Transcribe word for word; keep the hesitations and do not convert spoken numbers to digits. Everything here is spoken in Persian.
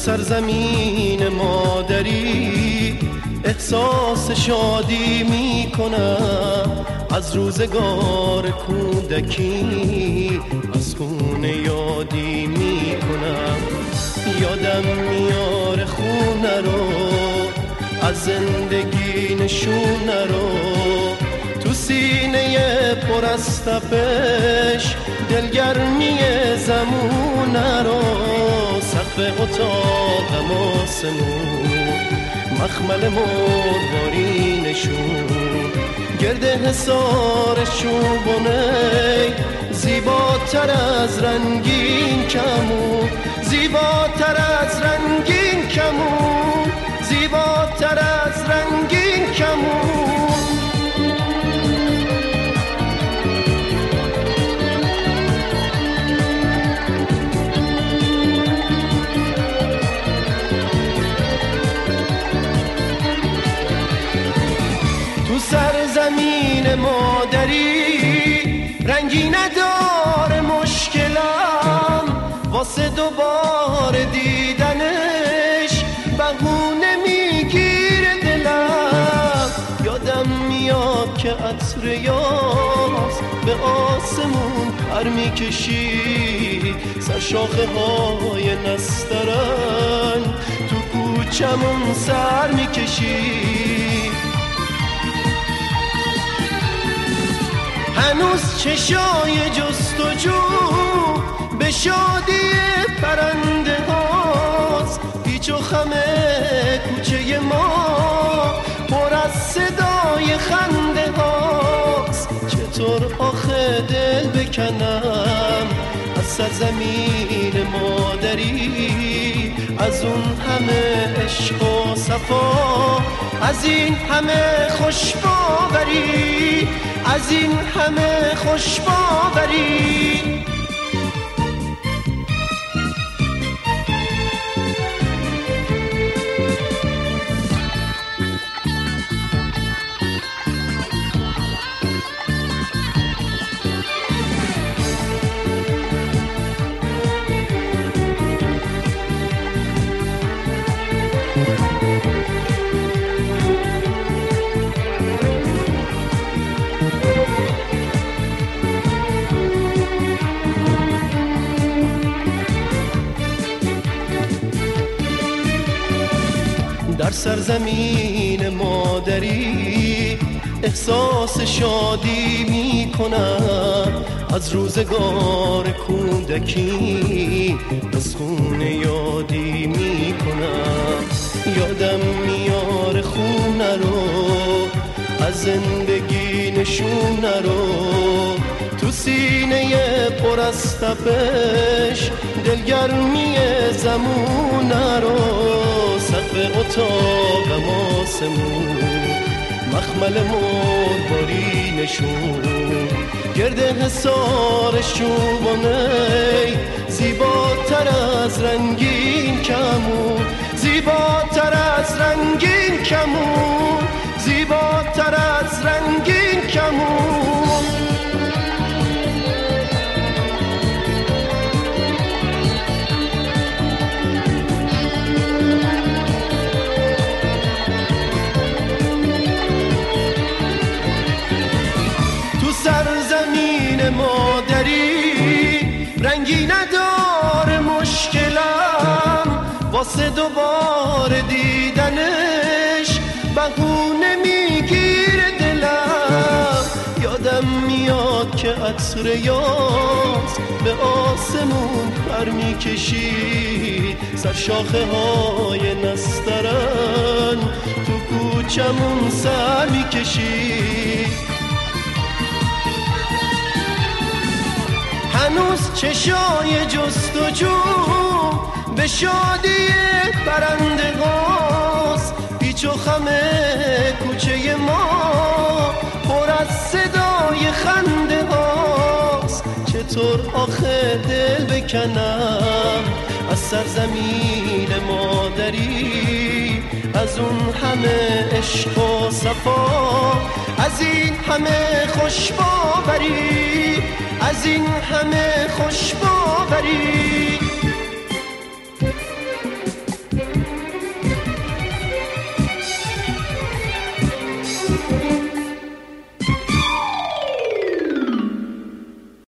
سرزمین مادری احساس شادی می کنم، از روزگار کودکی از خونه یادی می کنم. یادم میاره خونه رو، از زندگی نشونه رو، تو سینه پر از تپش دلگرمی زمونه رو. سقف اتاقم آسمون، مخمل مروارینشون، گرد حصار چوبونه زیباتر از رنگین کمون، زیباتر از رنگین کمون، زیباتر از رنگین کمون. سرزمین مادری رنگی نداره مشکلم، واسه دوباره دیدنش بهونه میگیره دلم. یادم میاد که عطر یاس به آسمون پر میکشی، سر شاخه های نسترن تو کوچمون سر میکشی. هنوز چشای جستجو به شادی پرنده هاست، پیچ و خم کوچه ما پر از صدای خنده هاست. چطور آخه دل بکنم از سرزمین مادری، از اون همه عشق و صفا، از این همه خوش باوری، از این همه خوش باوری. در سرزمین مادری احساس شادی می کنم، از روزگار کودکی از خونه یادی می کنم. یادم میاره خونه رو، از زندگی نشونه رو، تو سینه پر از تپش دلگرمی زمونه رو. سقف اتاقم آسمون، مخمل مروارینشون، گرد حصار چوبونه زیباتر از رنگین کمون، زیباتر از رنگین کمون، زیباتر از رنگین کمون. سرزمین مادری رنگی نداره مشکلم، واسه دوباره دیدنش بهونه میگیره دلم. یادم میاد که عطر یاس به آسمون پر میکشی، سر شاخه های نسترن تو کوچمون سر میکشی. هنوز چشای جستجو به شادی پرنده هاست، پیچ و خم کوچه ما پر از صدای خنده هاست. چطور آخه دل بکنم از سرزمین مادری، از اون همه عشق و صفا، از این همه خوش باوری، از این همه خوش باوری.